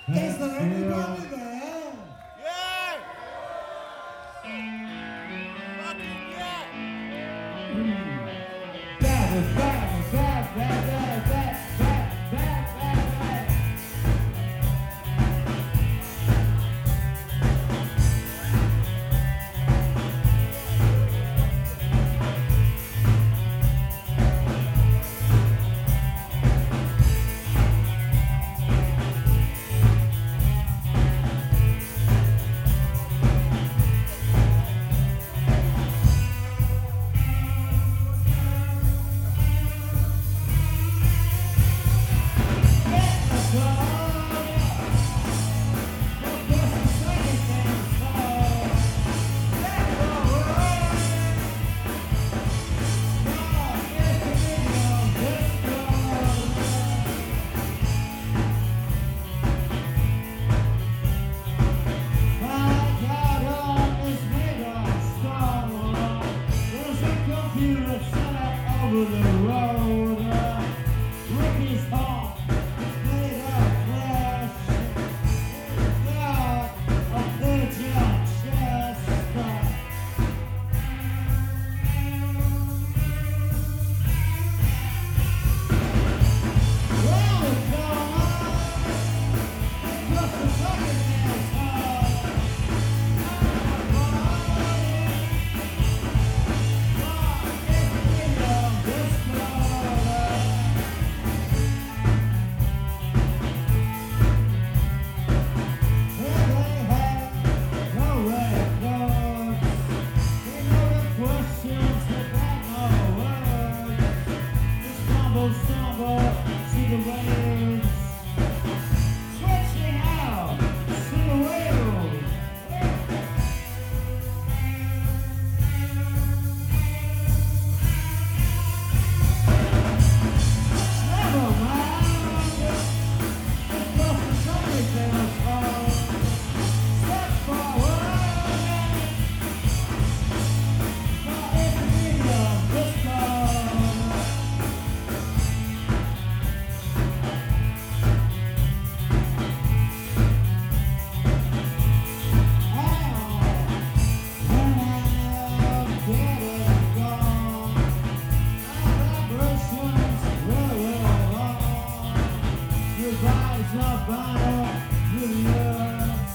Is there anybody there? Yeah! Fucking yeah! Over the road, Ricky's heart is made of flesh. God, a virgin chest. Well, it's all just a fucking man's heart. Stumble to the waves, stretching out to the whales. Never mind, it's just a country tale song. Step forward, for every medium this song. Your eyes are bound with love.